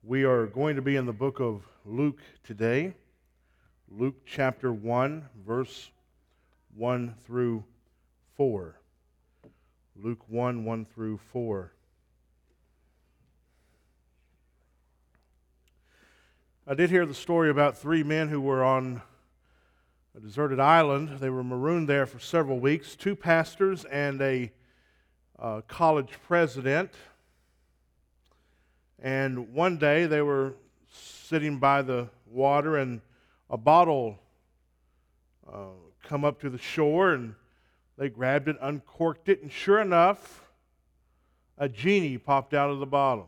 We are going to be in the book of Luke today. Luke chapter 1, verse 1 through 4. Luke 1, 1 through 4. I did hear the story about three men who were on a deserted island. They were marooned there for several weeks. Two pastors and a college president. And one day they were sitting by the water and a bottle come up to the shore, and they grabbed it, uncorked it, and sure enough, a genie popped out of the bottle.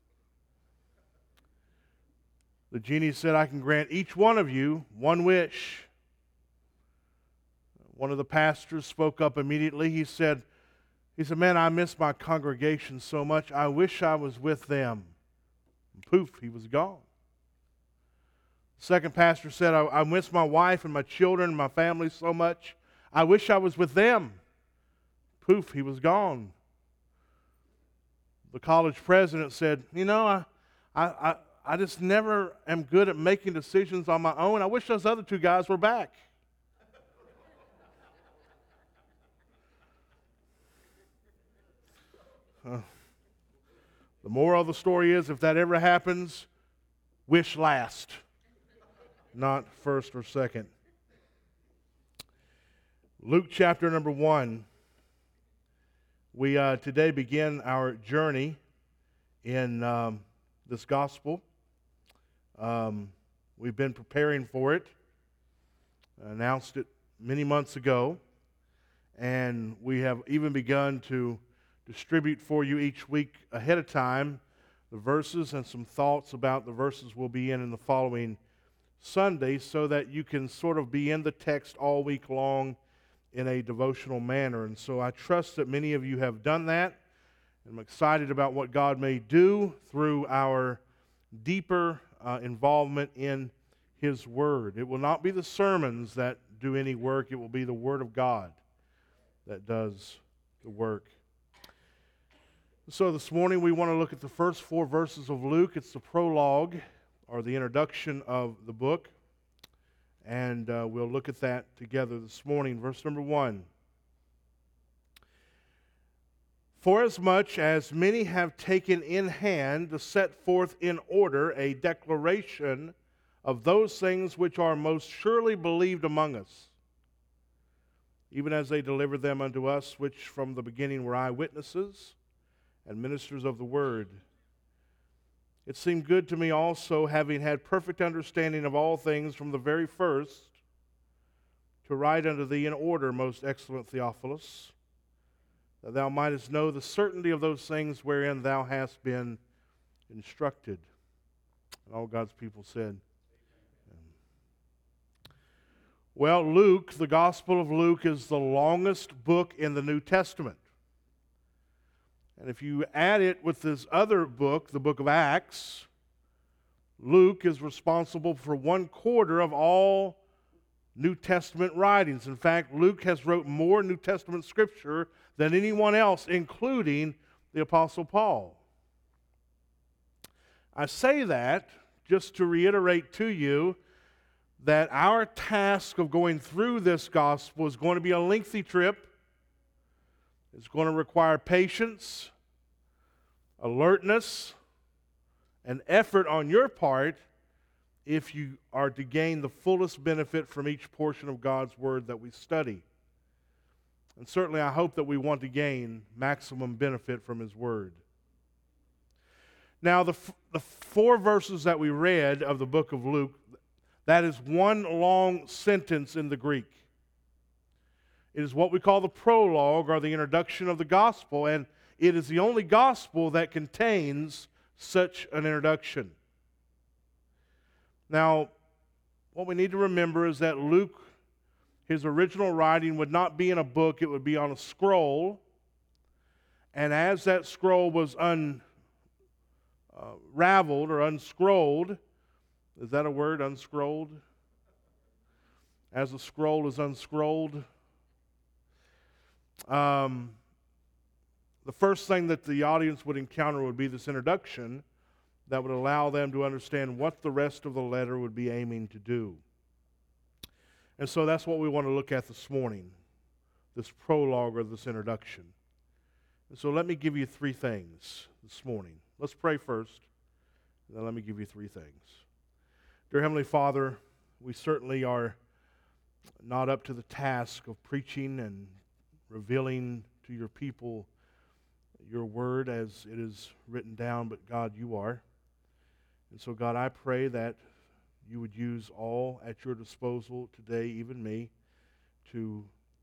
The genie said, "I can grant each one of you one wish." One of the pastors spoke up immediately. He said, "Man, I miss my congregation so much. I wish I was with them." And poof, he was gone. The second pastor said, I miss my wife and my children and my family so much. I wish I was with them." Poof, he was gone. The college president said, I just never am good at making decisions on my own. I wish those other two guys were back. The moral of the story is, if that ever happens, wish last, not first or second. Luke chapter number 1. We today begin our journey in this gospel. We've been preparing for it. I announced it many months ago, and we have even begun to distribute for you each week ahead of time the verses and some thoughts about the verses we'll be in the following Sunday, so that you can sort of be in the text all week long in a devotional manner. And so I trust that many of you have done that. I'm excited about what God may do through our deeper involvement in His Word. It will not be the sermons that do any work. It will be the Word of God that does the work. So this morning we want to look at the first 4 verses of Luke. It's the prologue, or the introduction of the book. And we'll look at that together this morning. Verse number 1. "Forasmuch as many have taken in hand to set forth in order a declaration of those things which are most surely believed among us, even as they delivered them unto us, which from the beginning were eyewitnesses and ministers of the word. It seemed good to me also, having had perfect understanding of all things from the very first, to write unto thee in order, most excellent Theophilus, that thou mightest know the certainty of those things wherein thou hast been instructed." And all God's people said, well, Luke, the Gospel of Luke, is the longest book in the New Testament. And if you add it with this other book, the book of Acts, Luke is responsible for 1/4 of all New Testament writings. In fact, Luke has wrote more New Testament scripture than anyone else, including the Apostle Paul. I say that just to reiterate to you that our task of going through this gospel is going to be a lengthy trip. It's going to require patience, alertness, and effort on your part if you are to gain the fullest benefit from each portion of God's Word that we study. And certainly I hope that we want to gain maximum benefit from His Word. Now, the 4 verses that we read of the book of Luke, that is one long sentence in the Greek. It is what we call the prologue, or the introduction of the gospel, and it is the only gospel that contains such an introduction. Now, what we need to remember is that Luke, his original writing, would not be in a book, it would be on a scroll. And as that scroll was unraveled or unscrolled, is that a word, unscrolled? As the scroll is unscrolled, the first thing that the audience would encounter would be this introduction that would allow them to understand what the rest of the letter would be aiming to do. And so that's what we want to look at this morning, this prologue or this introduction. And so let me give you three things this morning. Let's pray first, and then let me give you three things. Dear Heavenly Father, we certainly are not up to the task of preaching and revealing to your people your word as it is written down, but God, you are. And so God, I pray that you would use all at your disposal today, even me, to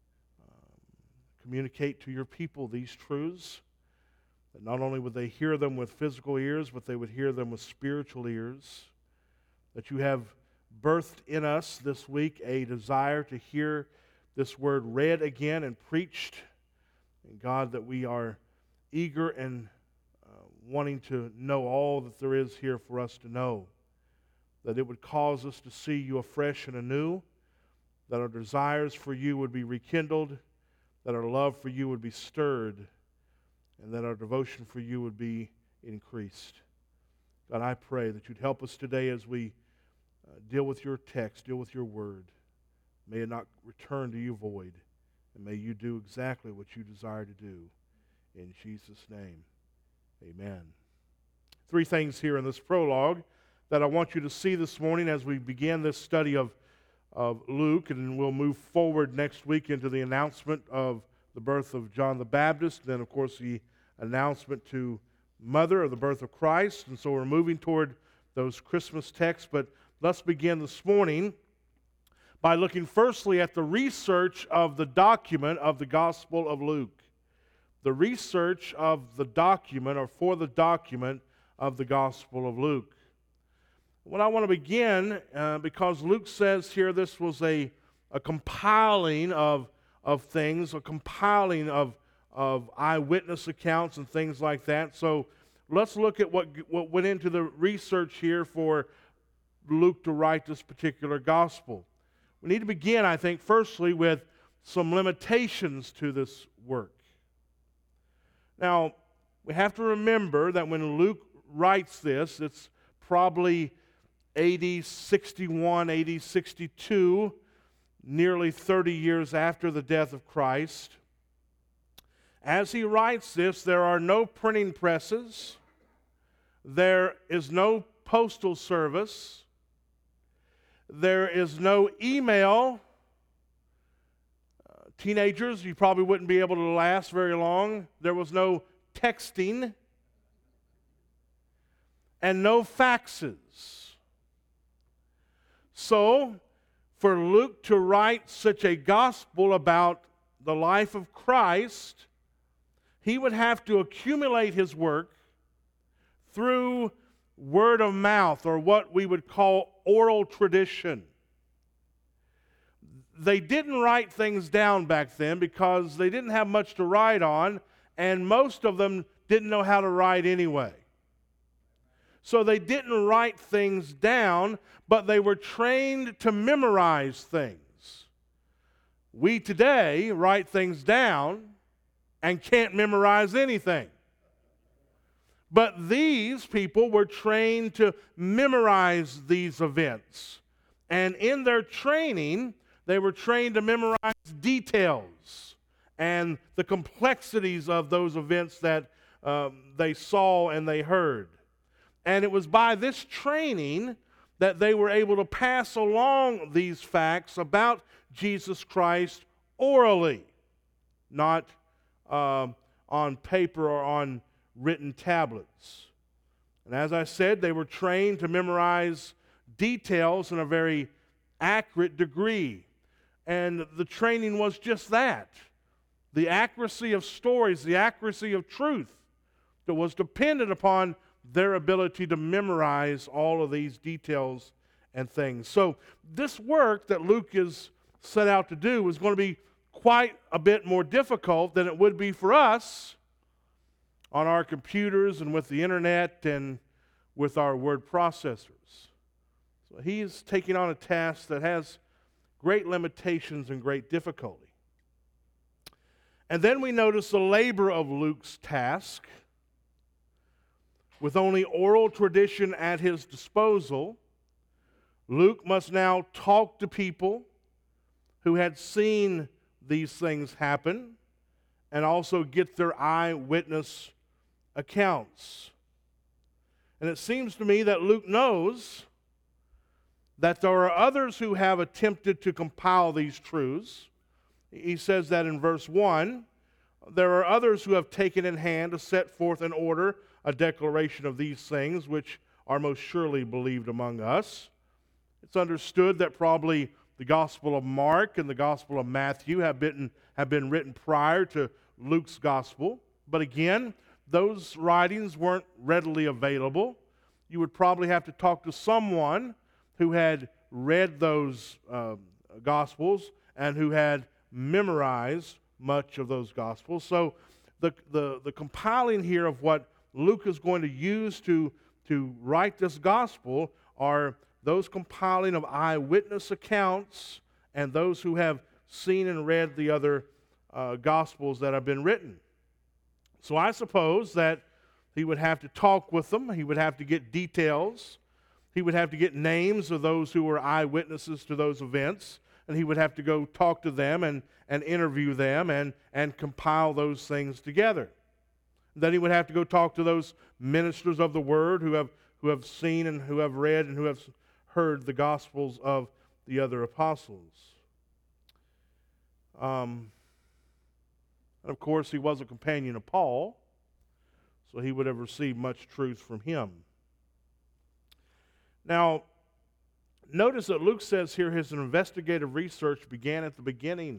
communicate to your people these truths, that not only would they hear them with physical ears, but they would hear them with spiritual ears, that you have birthed in us this week a desire to hear this word read again and preached. And God, that we are eager and wanting to know all that there is here for us to know, that it would cause us to see you afresh and anew, that our desires for you would be rekindled, that our love for you would be stirred, and that our devotion for you would be increased. God, I pray that you'd help us today as we deal with your text, deal with your word. May it not return to you void, and may you do exactly what you desire to do. In Jesus' name, amen. Three things here in this prologue that I want you to see this morning as we begin this study of Luke, and we'll move forward next week into the announcement of the birth of John the Baptist, then of course the announcement to Mother of the birth of Christ, and so we're moving toward those Christmas texts, but let's begin this morning by looking firstly at the research of the document of the Gospel of Luke. The research of the document, or for the document of the Gospel of Luke. What I want to begin, because Luke says here this was a compiling of things, a compiling of eyewitness accounts and things like that. So let's look at what went into the research here for Luke to write this particular gospel. We need to begin, I think, firstly with some limitations to this work. Now, we have to remember that when Luke writes this, it's probably AD 61, AD 62, nearly 30 years after the death of Christ. As he writes this, there are no printing presses. There is no postal service. There is no email. Teenagers, you probably wouldn't be able to last very long. There was no texting. And no faxes. So, for Luke to write such a gospel about the life of Christ, he would have to accumulate his work through word of mouth, or what we would call oral tradition. They didn't write things down back then because they didn't have much to write on, and most of them didn't know how to write anyway. So they didn't write things down, but they were trained to memorize things. We today write things down and can't memorize anything. But these people were trained to memorize these events. And in their training, they were trained to memorize details and the complexities of those events that they saw and they heard. And it was by this training that they were able to pass along these facts about Jesus Christ orally, not on paper or on written tablets. And as I said, they were trained to memorize details in a very accurate degree. And the training was just that. The accuracy of stories, the accuracy of truth that was dependent upon their ability to memorize all of these details and things. So this work that Luke is set out to do is going to be quite a bit more difficult than it would be for us on our computers and with the internet and with our word processors. So he's taking on a task that has great limitations and great difficulty. And then we notice the labor of Luke's task. With only oral tradition at his disposal, Luke must now talk to people who had seen these things happen and also get their eyewitness accounts. And it seems to me that Luke knows that there are others who have attempted to compile these truths. He says that in verse 1. There are others who have taken in hand to set forth in order a declaration of these things, which are most surely believed among us. It's understood that probably the Gospel of Mark and the Gospel of Matthew have been written prior to Luke's Gospel. But again, those writings weren't readily available. You would probably have to talk to someone who had read those Gospels and who had memorized much of those Gospels. So the compiling here of what Luke is going to use to write this Gospel are those compiling of eyewitness accounts and those who have seen and read the other Gospels that have been written. So I suppose that he would have to talk with them. He would have to get details. He would have to get names of those who were eyewitnesses to those events. And he would have to go talk to them and interview them and compile those things together. Then he would have to go talk to those ministers of the Word who have seen and who have read and who have heard the Gospels of the other apostles. And of course, he was a companion of Paul, so he would have received much truth from him. Now, notice that Luke says here his investigative research began at the beginning.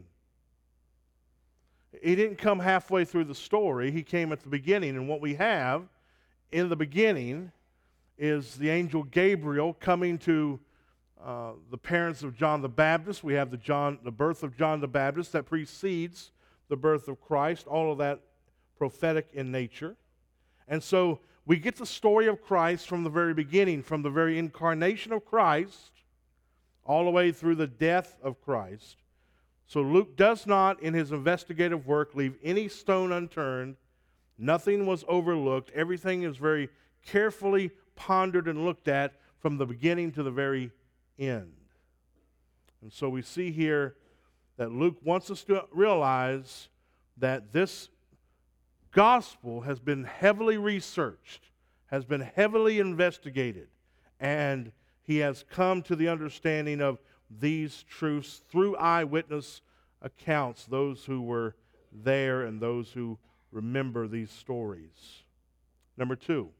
He didn't come halfway through the story. He came at the beginning. And what we have in the beginning is the angel Gabriel coming to the parents of John the Baptist. We have the birth of John the Baptist that precedes the birth of Christ. All of that prophetic in nature. And so we get the story of Christ from the very beginning, from the very incarnation of Christ, all the way through the death of Christ. So Luke does not, in his investigative work, leave any stone unturned. Nothing was overlooked. Everything is very carefully pondered and looked at from the beginning to the very end. And so we see here that Luke wants us to realize that this gospel has been heavily researched, has been heavily investigated, and he has come to the understanding of these truths through eyewitness accounts, those who were there and those who remember these stories. Number 2,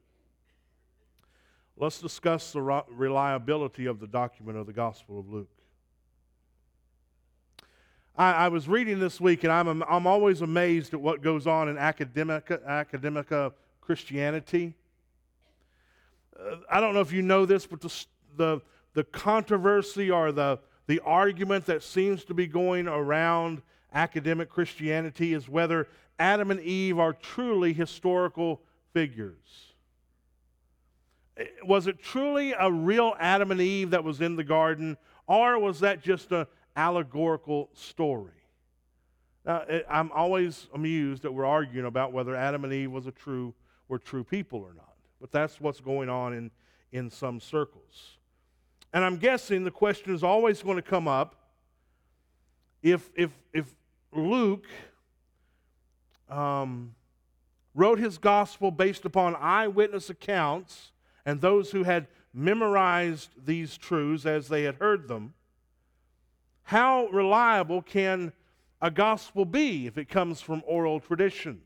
let's discuss the reliability of the document of the Gospel of Luke. I was reading this week, and I'm always amazed at what goes on in academica Christianity. I don't know if you know this, but the controversy or the argument that seems to be going around academic Christianity is whether Adam and Eve are truly historical figures. Was it truly a real Adam and Eve that was in the garden, or was that just an allegorical story? Now, I'm always amused that we're arguing about whether Adam and Eve were true people or not. But that's what's going on in some circles. And I'm guessing the question is always going to come up if Luke wrote his gospel based upon eyewitness accounts and those who had memorized these truths as they had heard them, how reliable can a gospel be if it comes from oral traditions?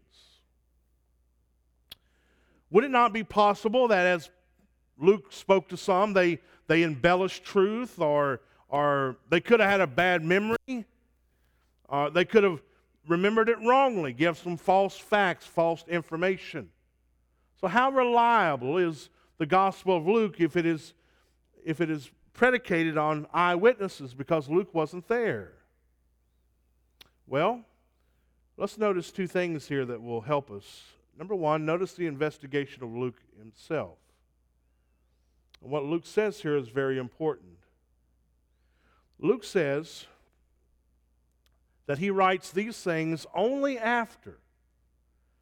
Would it not be possible that as Luke spoke to some, they embellished truth, or they could have had a bad memory, they could have remembered it wrongly, give some false facts, false information? So how reliable is the Gospel of Luke if it is predicated on eyewitnesses, because Luke wasn't there? Well, let's notice 2 things here that will help us. Number 1, notice the investigation of Luke himself. And what Luke says here is very important. Luke says that he writes these things only after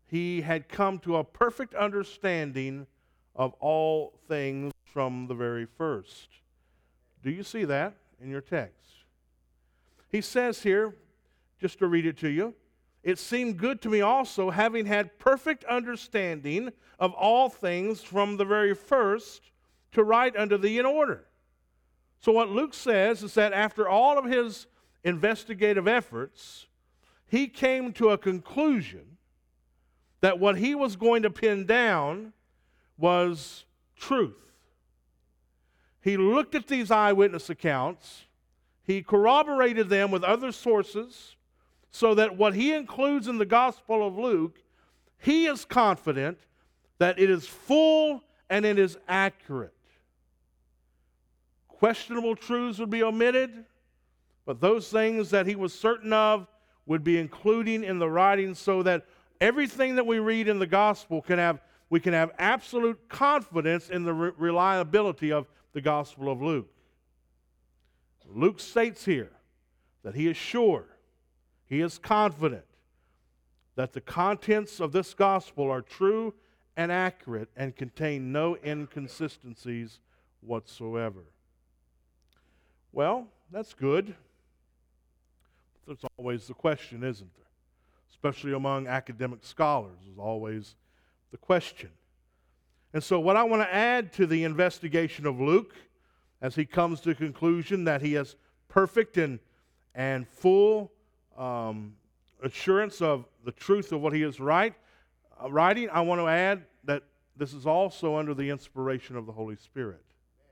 he had come to a perfect understanding of all things from the very first. Do you see that in your text? He says here, just to read it to you, it seemed good to me also, having had perfect understanding of all things from the very first, to write unto thee in order. So what Luke says is that after all of his investigative efforts, he came to a conclusion that what he was going to pin down was truth. He looked at these eyewitness accounts, he corroborated them with other sources, so that what he includes in the Gospel of Luke, he is confident that it is full and it is accurate. Questionable truths would be omitted, but those things that he was certain of would be including in the writing, so that everything that we read in the Gospel we can have absolute confidence in the reliability of the Gospel of Luke. Luke states here that he is sure, he is confident that the contents of this Gospel are true and accurate and contain no inconsistencies whatsoever. Well, that's good. There's always the question, isn't there? Especially among academic scholars, there's always the question. And so what I want to add to the investigation of Luke, as he comes to the conclusion that he has perfect and full assurance of the truth of what he is writing, I want to add that this is also under the inspiration of the Holy Spirit.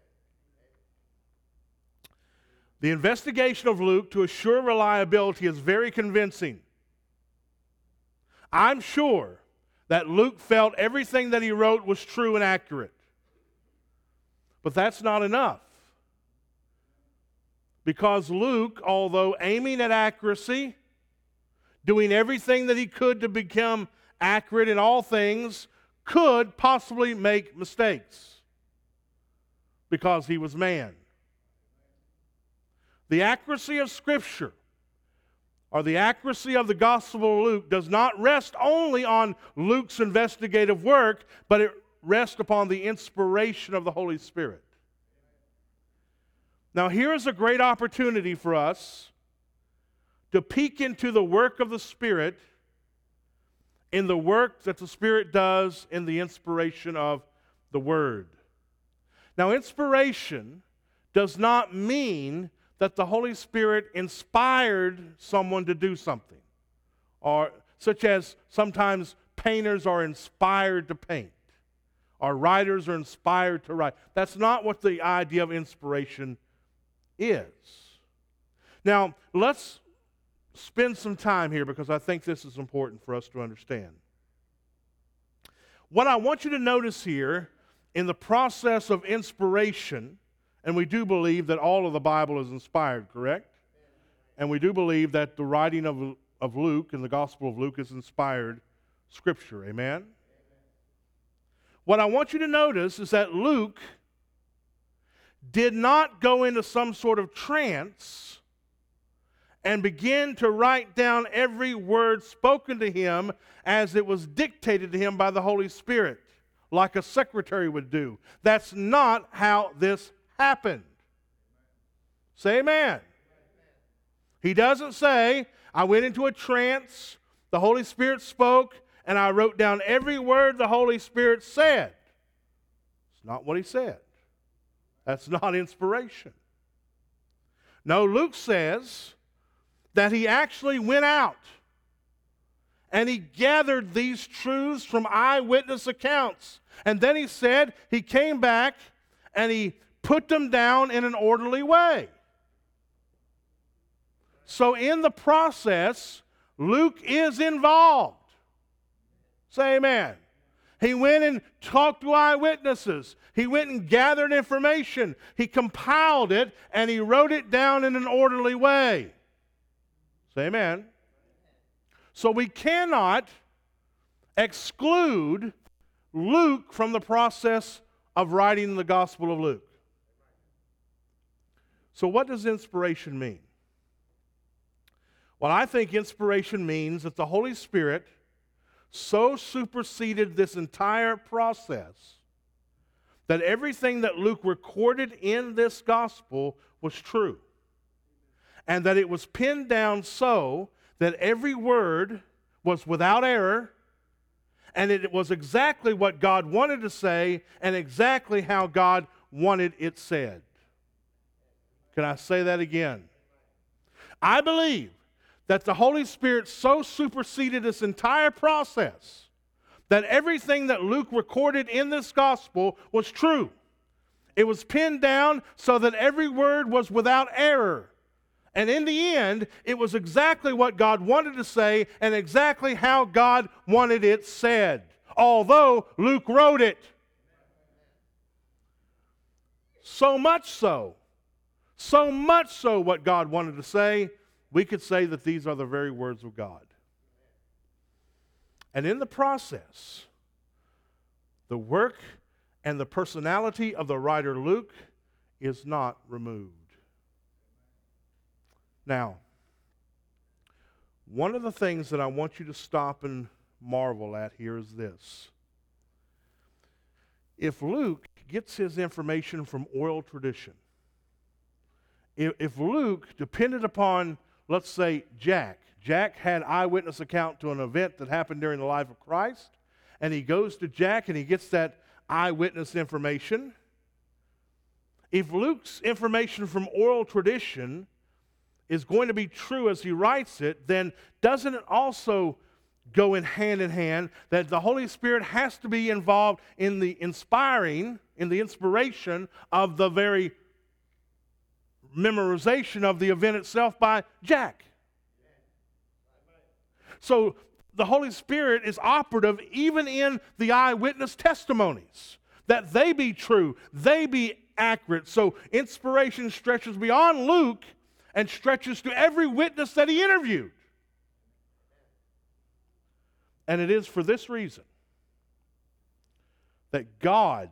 The investigation of Luke to assure reliability is very convincing. I'm sure that Luke felt everything that he wrote was true and accurate. But that's not enough. Because Luke, although aiming at accuracy, doing everything that he could to become accurate in all things, could possibly make mistakes. Because he was man. The accuracy of Scripture, or the accuracy of the Gospel of Luke, does not rest only on Luke's investigative work, but it rests upon the inspiration of the Holy Spirit. Now, here is a great opportunity for us to peek into the work of the Spirit in the work that the Spirit does in the inspiration of the Word. Now, inspiration does not mean that the Holy Spirit inspired someone to do something, or such as sometimes painters are inspired to paint, or writers are inspired to write. That's not what the idea of inspiration is. Now, let's spend some time here, because I think this is important for us to understand. What I want you to notice here in the process of inspiration, and we do believe that all of the Bible is inspired, correct? And we do believe that the writing of Luke and the Gospel of Luke is inspired Scripture, amen? What I want you to notice is that Luke did not go into some sort of trance and begin to write down every word spoken to him as it was dictated to him by the Holy Spirit, like a secretary would do. That's not how this happened. Say amen. He doesn't say, I went into a trance, the Holy Spirit spoke, and I wrote down every word the Holy Spirit said. It's not what he said. That's not inspiration. No, Luke says that he actually went out and he gathered these truths from eyewitness accounts. And then he said he came back and he put them down in an orderly way. So in the process, Luke is involved. Say amen. He went and talked to eyewitnesses. He went and gathered information. He compiled it and he wrote it down in an orderly way. Say amen. So we cannot exclude Luke from the process of writing the Gospel of Luke. So what does inspiration mean? Well, I think inspiration means that the Holy Spirit so superseded this entire process that everything that Luke recorded in this gospel was true. And that it was pinned down so that every word was without error, and it was exactly what God wanted to say and exactly how God wanted it said. Can I say that again? I believe that the Holy Spirit so superseded this entire process that everything that Luke recorded in this gospel was true. It was pinned down so that every word was without error. And in the end, it was exactly what God wanted to say and exactly how God wanted it said, although Luke wrote it. So much so what God wanted to say, we could say that these are the very words of God. And in the process, the work and the personality of the writer Luke is not removed. Now, one of the things that I want you to stop and marvel at here is this. If Luke gets his information from oral tradition, if Luke depended upon, let's say, Jack had eyewitness account to an event that happened during the life of Christ, and he goes to Jack and he gets that eyewitness information. If Luke's information from oral tradition is going to be true as he writes it, then doesn't it also go in hand that the Holy Spirit has to be involved in the inspiration of the very memorization of the event itself by Jack? So the Holy Spirit is operative even in the eyewitness testimonies, that they be true, they be accurate. So inspiration stretches beyond Luke and stretches to every witness that he interviewed. And it is for this reason that God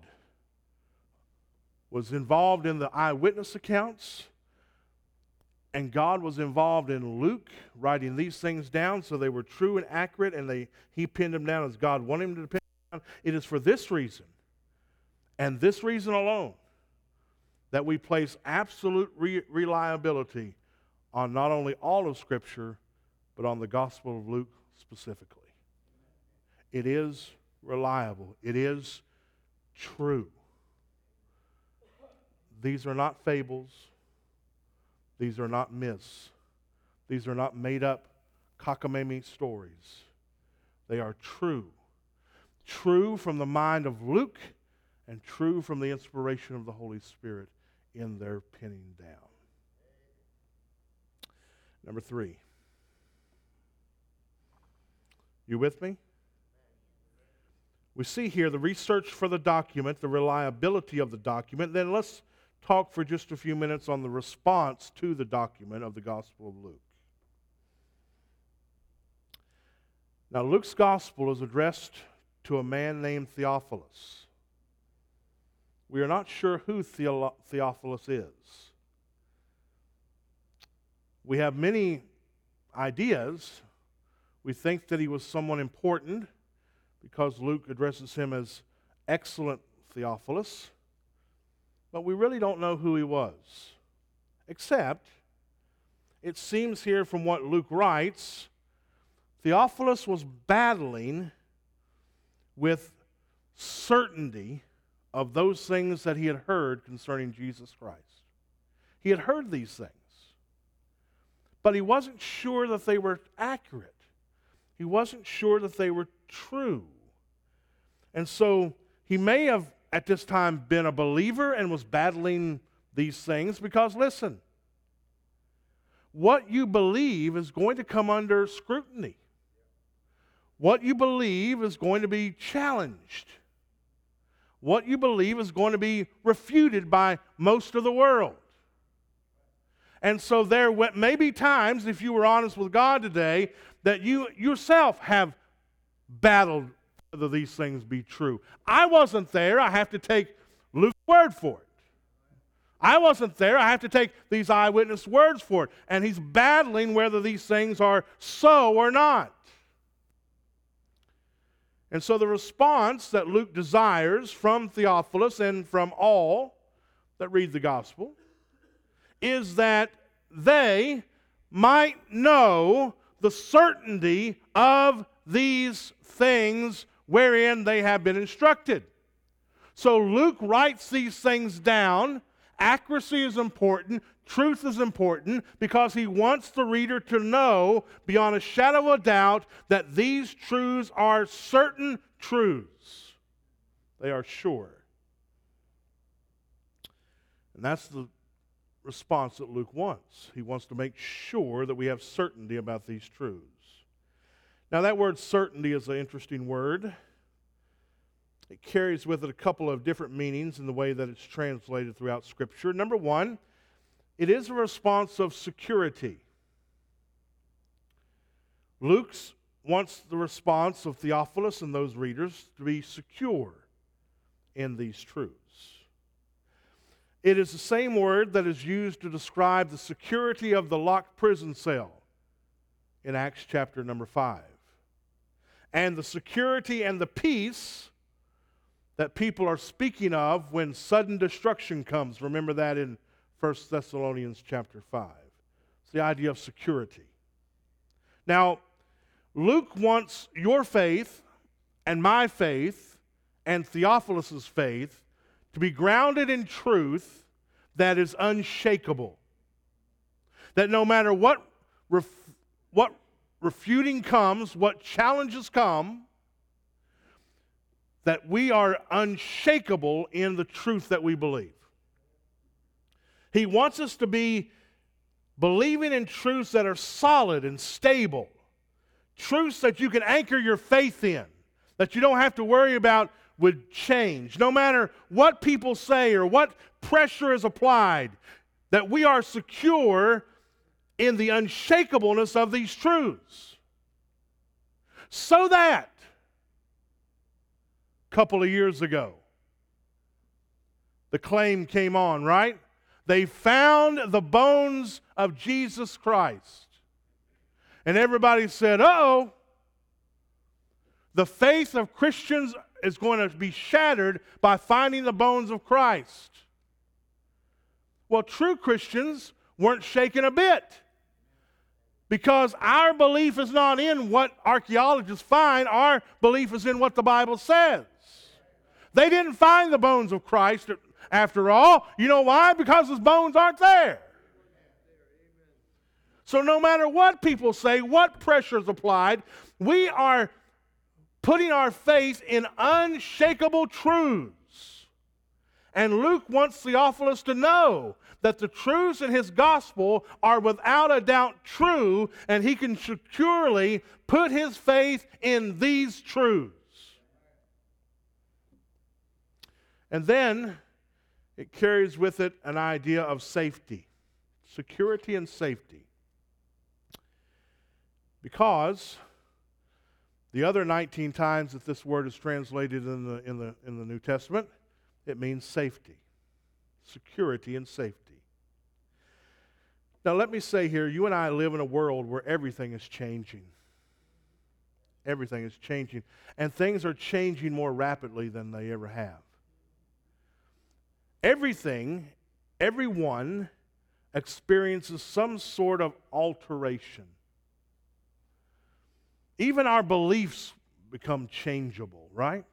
was involved in the eyewitness accounts, and God was involved in Luke writing these things down so they were true and accurate, and he pinned them down as God wanted him to pin them down. It is for this reason, and this reason alone, that we place absolute reliability on not only all of Scripture, but on the Gospel of Luke specifically. It is reliable. It is true. These are not fables. These are not myths. These are not made-up cockamamie stories. They are true. True from the mind of Luke and true from the inspiration of the Holy Spirit in their pinning down. Number 3. You with me? We see here the research for the document, the reliability of the document. Then let's talk for just a few minutes on the response to the document of the Gospel of Luke. Now, Luke's Gospel is addressed to a man named Theophilus. We are not sure who Theophilus is. We have many ideas. We think that he was someone important because Luke addresses him as excellent Theophilus. But we really don't know who he was. Except, it seems here from what Luke writes, Theophilus was battling with certainty of those things that he had heard concerning Jesus Christ. He had heard these things, but he wasn't sure that they were accurate. He wasn't sure that they were true. And so he may have at this time been a believer and was battling these things because, listen, what you believe is going to come under scrutiny. What you believe is going to be challenged. What you believe is going to be refuted by most of the world. And so there may be times, if you were honest with God today, that you yourself have battled whether these things be true. I wasn't there. I have to take Luke's word for it. I wasn't there. I have to take these eyewitness words for it. And he's battling whether these things are so or not. And so the response that Luke desires from Theophilus and from all that read the gospel is that they might know the certainty of these things wherein they have been instructed. So Luke writes these things down. Accuracy is important. Truth is important because he wants the reader to know beyond a shadow of a doubt that these truths are certain truths. They are sure. And that's the response that Luke wants. He wants to make sure that we have certainty about these truths. Now, that word certainty is an interesting word. It carries with it a couple of different meanings in the way that it's translated throughout Scripture. Number one, it is a response of security. Luke wants the response of Theophilus and those readers to be secure in these truths. It is the same word that is used to describe the security of the locked prison cell in Acts chapter number 5. And the security and the peace that people are speaking of when sudden destruction comes. Remember that in 1 Thessalonians chapter 5. It's the idea of security. Now, Luke wants your faith and my faith and Theophilus' faith to be grounded in truth that is unshakable. That no matter what refuting comes, what challenges come, that we are unshakable in the truth that we believe. He wants us to be believing in truths that are solid and stable, truths that you can anchor your faith in, that you don't have to worry about with change. No matter what people say or what pressure is applied, that we are secure in the unshakableness of these truths. So that couple of years ago, the claim came on, right? They found the bones of Jesus Christ. And everybody said, uh-oh, the faith of Christians is going to be shattered by finding the bones of Christ. Well, true Christians weren't shaken a bit, because our belief is not in what archaeologists find. Our belief is in what the Bible says. They didn't find the bones of Christ after all. You know why? Because his bones aren't there. So no matter what people say, what pressure is applied, we are putting our faith in unshakable truths. And Luke wants Theophilus to know that the truths in his gospel are without a doubt true, and he can securely put his faith in these truths. And then it carries with it an idea of safety, security and safety. Because the other 19 times that this word is translated in the New Testament, it means safety, security and safety. Now let me say here, you and I live in a world where everything is changing. Everything is changing. And things are changing more rapidly than they ever have. Everything, everyone experiences some sort of alteration. Even our beliefs become changeable, right?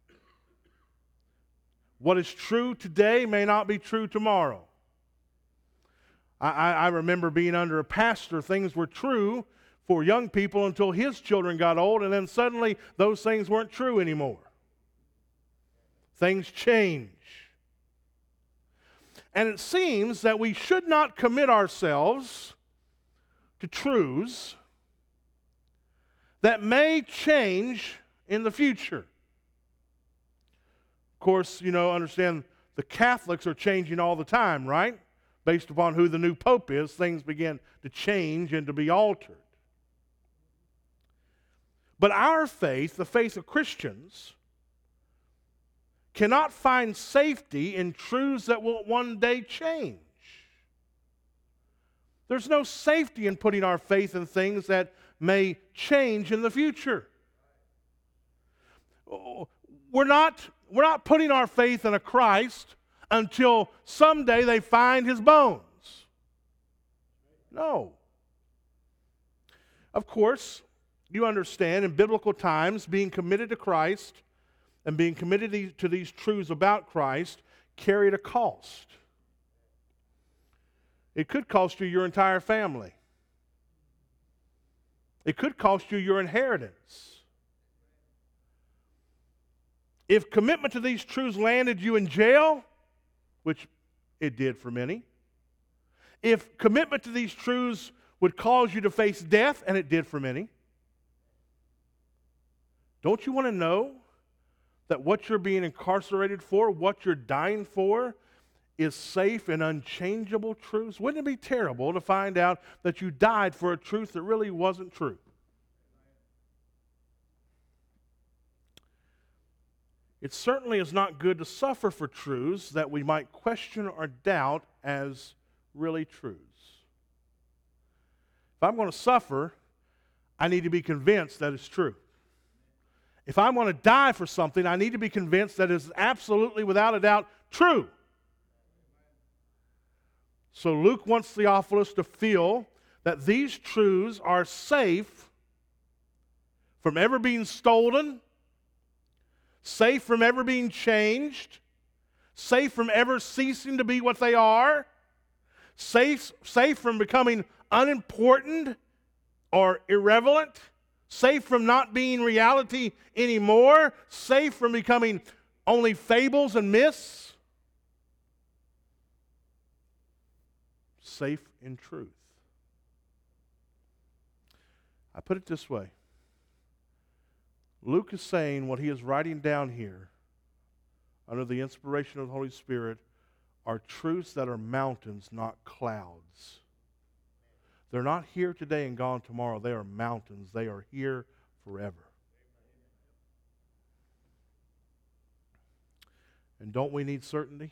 What is true today may not be true tomorrow. I remember being under a pastor, things were true for young people until his children got old, and then suddenly those things weren't true anymore. Things change. And it seems that we should not commit ourselves to truths that may change in the future. Of course, understand the Catholics are changing all the time, right? Based upon who the new pope is, things begin to change and to be altered. But our faith, the faith of Christians, cannot find safety in truths that will one day change. There's no safety in putting our faith in things that may change in the future. We're not putting our faith in a Christ until someday they find his bones. No. Of course, you understand in biblical times, being committed to Christ and being committed to these truths about Christ carried a cost. It could cost you your entire family. It could cost you your inheritance. If commitment to these truths landed you in jail, which it did for many, if commitment to these truths would cause you to face death, and it did for many, don't you want to know that what you're being incarcerated for, what you're dying for, is safe and unchangeable truths? Wouldn't it be terrible to find out that you died for a truth that really wasn't true? It certainly is not good to suffer for truths that we might question or doubt as really truths. If I'm going to suffer, I need to be convinced that it's true. If I'm going to die for something, I need to be convinced that it's absolutely, without a doubt, true. So Luke wants Theophilus to feel that these truths are safe from ever being stolen, safe from ever being changed, safe from ever ceasing to be what they are, safe from becoming unimportant or irrelevant, safe from not being reality anymore, safe from becoming only fables and myths, safe in truth. I put it this way. Luke is saying what he is writing down here under the inspiration of the Holy Spirit are truths that are mountains, not clouds. They're not here today and gone tomorrow. They are mountains. They are here forever. And don't we need certainty?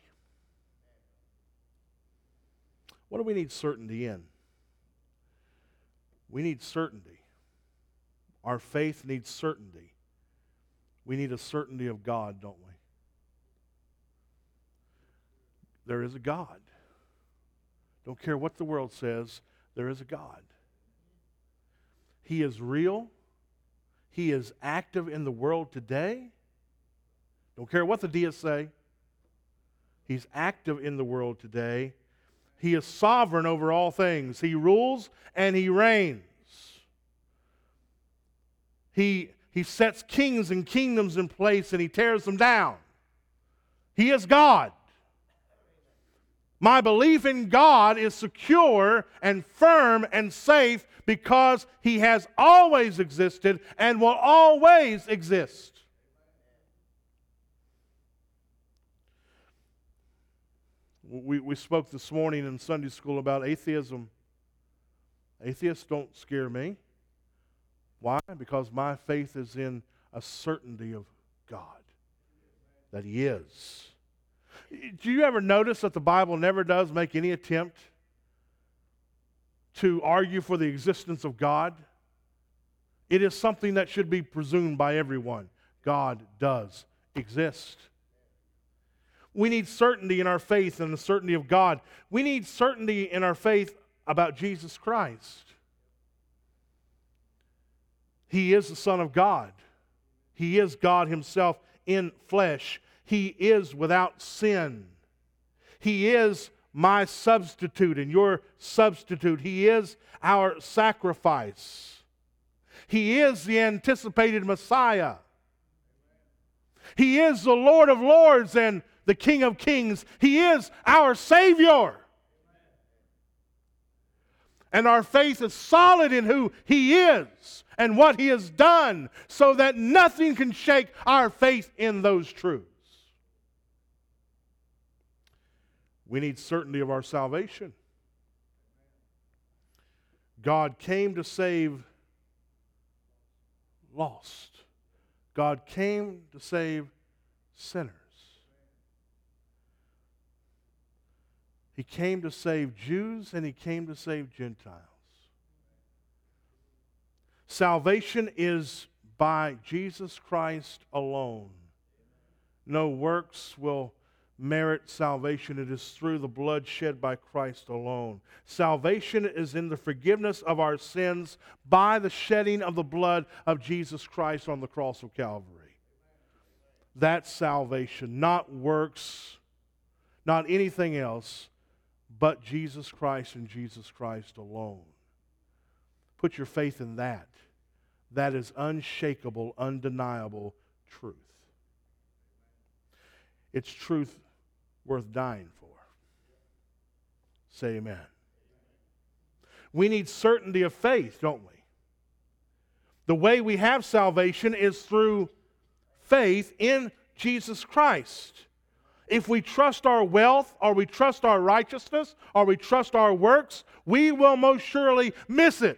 What do we need certainty in? We need certainty. Our faith needs certainty. We need a certainty of God, don't we? There is a God. Don't care what the world says, there is a God. He is real. He is active in the world today. Don't care what the deists say. He's active in the world today. He is sovereign over all things. He rules and he reigns. He sets kings and kingdoms in place and he tears them down. He is God. My belief in God is secure and firm and safe because he has always existed and will always exist. We spoke this morning in Sunday school about atheism. Atheists don't scare me. Why? Because my faith is in a certainty of God, that he is. Do you ever notice that the Bible never does make any attempt to argue for the existence of God? It is something that should be presumed by everyone. God does exist. We need certainty in our faith and the certainty of God. We need certainty in our faith about Jesus Christ. He is the Son of God. He is God himself in flesh. He is without sin. He is my substitute and your substitute. He is our sacrifice. He is the anticipated Messiah. He is the Lord of Lords and the King of Kings. He is our Savior. And our faith is solid in who he is and what he has done, so that nothing can shake our faith in those truths. We need certainty of our salvation. God came to save lost. God came to save sinners. He came to save Jews and he came to save Gentiles. Salvation is by Jesus Christ alone. No works will merit salvation. It is through the blood shed by Christ alone. Salvation is in the forgiveness of our sins by the shedding of the blood of Jesus Christ on the cross of Calvary. That's salvation, not works, not anything else, but Jesus Christ and Jesus Christ alone. Put your faith in that. That is unshakable, undeniable truth. It's truth worth dying for. Say amen. We need certainty of faith, don't we? The way we have salvation is through faith in Jesus Christ. If we trust our wealth, or we trust our righteousness, or we trust our works, we will most surely miss it.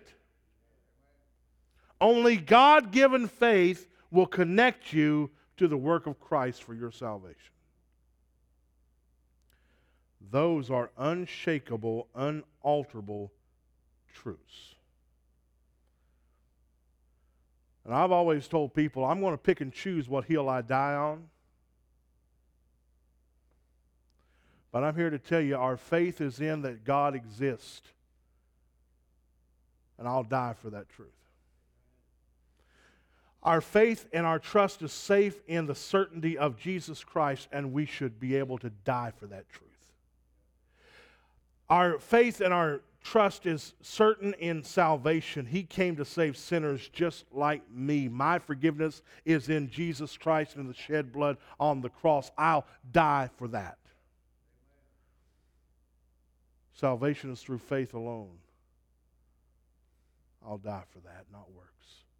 Only God-given faith will connect you to the work of Christ for your salvation. Those are unshakable, unalterable truths. And I've always told people, I'm going to pick and choose what hill I die on. But I'm here to tell you, our faith is in that God exists. And I'll die for that truth. Our faith and our trust is safe in the certainty of Jesus Christ, and we should be able to die for that truth. Our faith and our trust is certain in salvation. He came to save sinners just like me. My forgiveness is in Jesus Christ and the shed blood on the cross. I'll die for that. Salvation is through faith alone. I'll die for that, not works.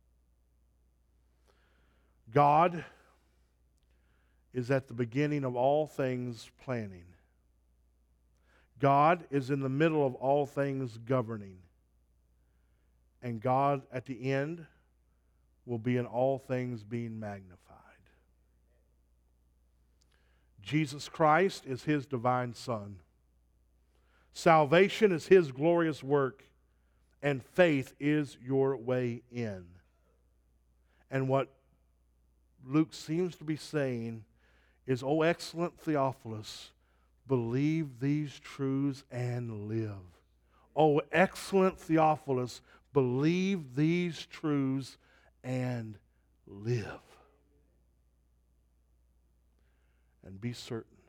God is at the beginning of all things planning. God is in the middle of all things governing. And God at the end will be in all things being magnified. Jesus Christ is His divine Son. Salvation is His glorious work. And faith is your way in. And what Luke seems to be saying is, "O excellent Theophilus, believe these truths and live." O excellent Theophilus, believe these truths and live. And be certain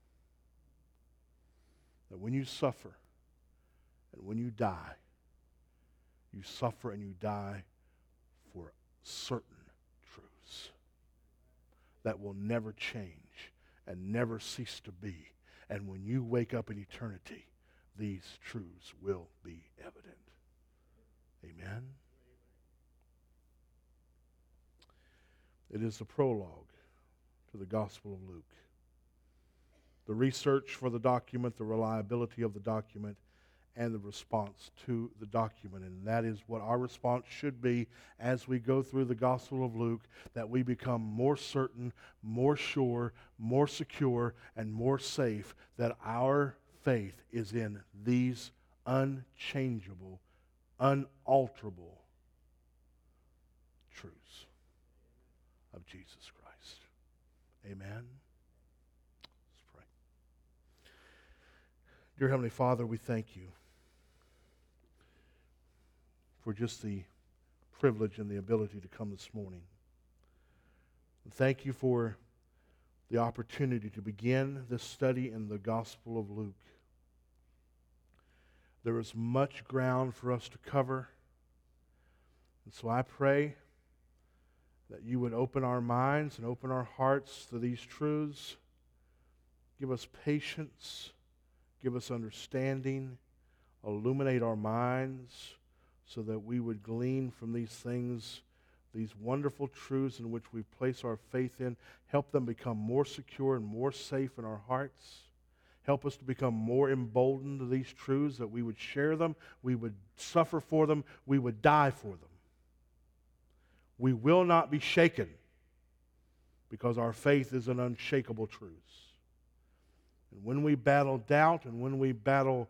that when you suffer and when you die, you suffer and you die for certain truths that will never change and never cease to be. And when you wake up in eternity, these truths will be evident. Amen? It is the prologue to the Gospel of Luke. The research for the document, the reliability of the document, and the response to the document. And that is what our response should be as we go through the Gospel of Luke, that we become more certain, more sure, more secure, and more safe that our faith is in these unchangeable, unalterable truths of Jesus Christ. Amen. Let's pray. Dear Heavenly Father, we thank you for just the privilege and the ability to come this morning. And thank you for the opportunity to begin this study in the Gospel of Luke. There is much ground for us to cover. And so I pray that you would open our minds and open our hearts to these truths. Give us patience. Give us understanding. Illuminate our minds so that we would glean from these things, these wonderful truths in which we place our faith in. Help them become more secure and more safe in our hearts. Help us to become more emboldened to these truths, that we would share them, we would suffer for them, we would die for them. We will not be shaken because our faith is an unshakable truth. And when we battle doubt and when we battle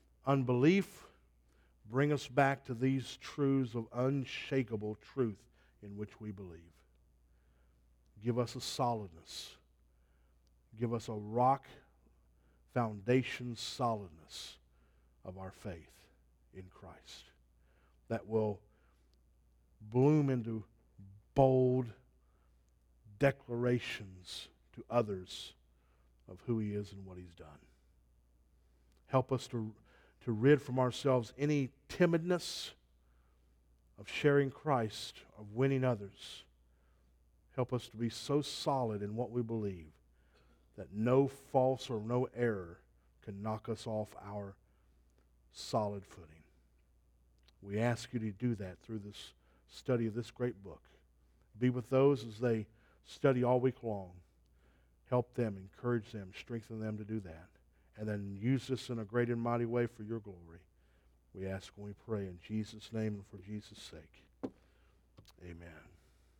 unbelief, bring us back to these truths of unshakable truth in which we believe. Give us a solidness. Give us a rock foundation solidness of our faith in Christ that will bloom into bold declarations to others of who He is and what He's done. Help us to rid from ourselves any timidness of sharing Christ, of winning others. Help us to be so solid in what we believe that no false or no error can knock us off our solid footing. We ask you to do that through this study of this great book. Be with those as they study all week long. Help them, encourage them, strengthen them to do that. And then use this in a great and mighty way for your glory. We ask and we pray in Jesus' name and for Jesus' sake. Amen.